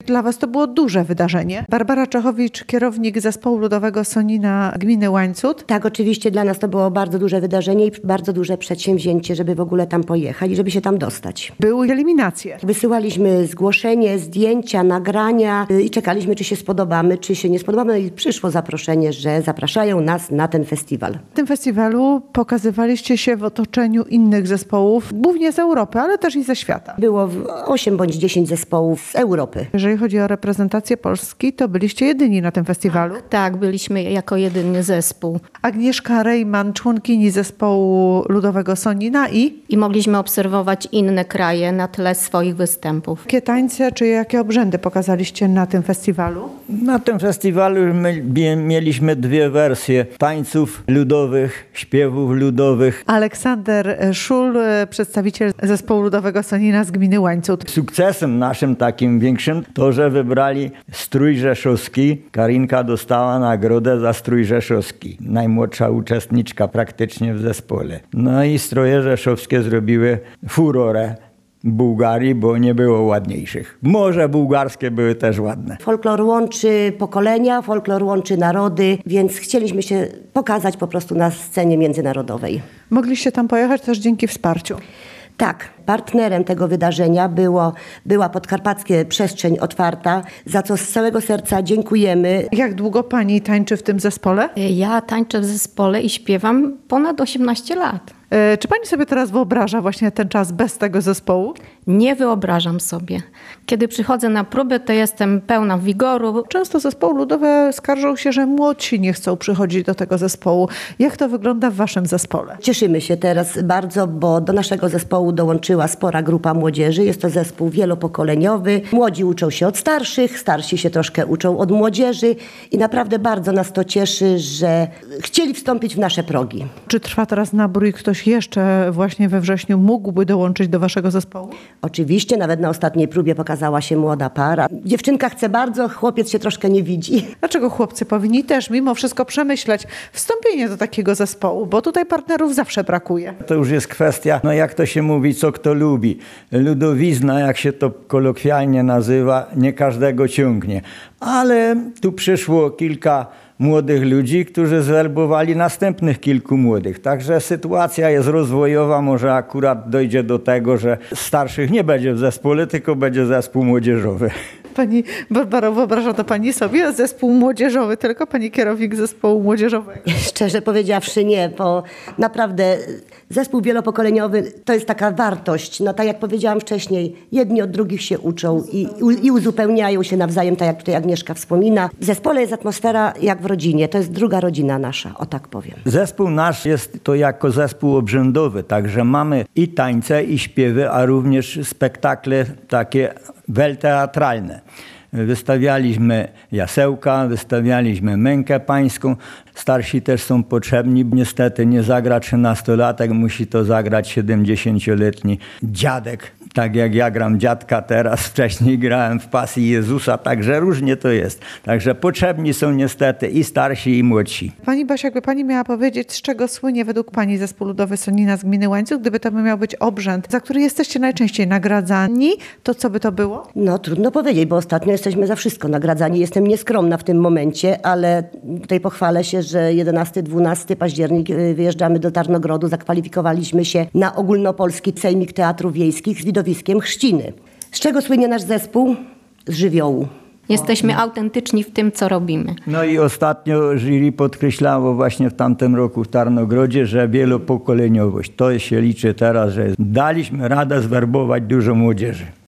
Dla was to było duże wydarzenie. Barbara Czechowicz, kierownik zespołu ludowego Sonina gminy Łańcut. Tak, oczywiście dla nas to było bardzo duże wydarzenie i bardzo duże przedsięwzięcie, żeby w ogóle tam pojechać i żeby się tam dostać. Były eliminacje. Wysyłaliśmy zgłoszenie, zdjęcia, nagrania i czekaliśmy, czy się spodobamy, czy się nie spodobamy. I przyszło zaproszenie, że zapraszają nas na ten festiwal. W tym festiwalu pokazywaliście się w otoczeniu innych zespołów, głównie z Europy, ale też i ze świata. Było 8 bądź 10 zespołów z Europy. Jeżeli chodzi o reprezentację Polski, to byliście jedyni na tym festiwalu. Tak, byliśmy jako jedyny zespół. Agnieszka Rejman, członkini zespołu ludowego Sonina I mogliśmy obserwować inne kraje na tle swoich występów. jakie tańce czy jakie obrzędy pokazaliście na tym festiwalu? Na tym festiwalu my mieliśmy dwie wersje tańców ludowych, śpiewów ludowych. Aleksander Szul, przedstawiciel zespołu ludowego Sonina z gminy Łańcut. Sukcesem naszym takim większym to, że wybrali strój rzeszowski. Karinka dostała nagrodę za strój rzeszowski. Najmłodsza uczestniczka praktycznie w zespole. No i stroje rzeszowskie zrobiły furorę Bułgarii, bo nie było ładniejszych. Może bułgarskie były też ładne. Folklor łączy pokolenia, folklor łączy narody, więc chcieliśmy się pokazać po prostu na scenie międzynarodowej. Mogliście tam pojechać też dzięki wsparciu. Tak, partnerem tego wydarzenia była Podkarpackie Przestrzeń Otwarta, za co z całego serca dziękujemy. Jak długo pani tańczy w tym zespole? Ja tańczę w zespole i śpiewam ponad 18 lat. Czy pani sobie teraz wyobraża właśnie ten czas bez tego zespołu? Nie wyobrażam sobie. Kiedy przychodzę na próbę, to jestem pełna wigoru. Często zespoły ludowe skarżą się, że młodsi nie chcą przychodzić do tego zespołu. Jak to wygląda w waszym zespole? Cieszymy się teraz bardzo, bo do naszego zespołu dołączyła spora grupa młodzieży. Jest to zespół wielopokoleniowy. Młodzi uczą się od starszych, starsi się troszkę uczą od młodzieży i naprawdę bardzo nas to cieszy, że chcieli wstąpić w nasze progi. Czy trwa teraz nabór i ktoś jeszcze właśnie we wrześniu mógłby dołączyć do waszego zespołu? Oczywiście, nawet na ostatniej próbie pokazała się młoda para. Dziewczynka chce bardzo, chłopiec się troszkę nie widzi. Dlaczego chłopcy powinni też mimo wszystko przemyśleć wstąpienie do takiego zespołu? Bo tutaj partnerów zawsze brakuje. To już jest kwestia, jak to się mówi, co kto lubi. Ludowizna, jak się to kolokwialnie nazywa, nie każdego ciągnie. Ale tu przyszło kilka młodych ludzi, którzy zwerbowali następnych kilku młodych. Także sytuacja jest rozwojowa. Może akurat dojdzie do tego, że starszych nie będzie w zespole, tylko będzie zespół młodzieżowy. Pani Barbaro, wyobraża to pani sobie zespół młodzieżowy, tylko pani kierownik zespołu młodzieżowego? Szczerze powiedziawszy nie, bo naprawdę zespół wielopokoleniowy to jest taka wartość. No tak jak powiedziałam wcześniej, jedni od drugich się uczą i uzupełniają się nawzajem, tak jak tutaj Agnieszka wspomina. W zespole jest atmosfera jak w rodzinie, to jest druga rodzina nasza, o tak powiem. Zespół nasz jest to jako zespół obrzędowy, także mamy i tańce, i śpiewy, a również spektakle takie welteatralne. Wystawialiśmy jasełka, wystawialiśmy mękę pańską. Starsi też są potrzebni. Niestety nie zagra 13-latek, musi to zagrać 70-letni dziadek. Tak jak ja gram dziadka teraz, wcześniej grałem w Pasji Jezusa, także różnie to jest. Także potrzebni są niestety i starsi, i młodsi. Pani Basia, jakby pani miała powiedzieć, z czego słynie według pani zespół ludowy Sonina z gminy Łańcut, gdyby to miał być obrzęd, za który jesteście najczęściej nagradzani, to co by to było? No trudno powiedzieć, bo ostatnio jesteśmy za wszystko nagradzani. Jestem nieskromna w tym momencie, ale tutaj pochwalę się, że 11-12 październik wyjeżdżamy do Tarnogrodu. Zakwalifikowaliśmy się na ogólnopolski Sejmik Teatrów Wiejskich z widowiskiem Chrzciny. Z czego słynie nasz zespół? Z żywiołu. Jesteśmy autentyczni w tym, co robimy. No i ostatnio jury podkreślało właśnie w tamtym roku w Tarnogrodzie, że wielopokoleniowość. To się liczy teraz, że daliśmy radę zwerbować dużo młodzieży.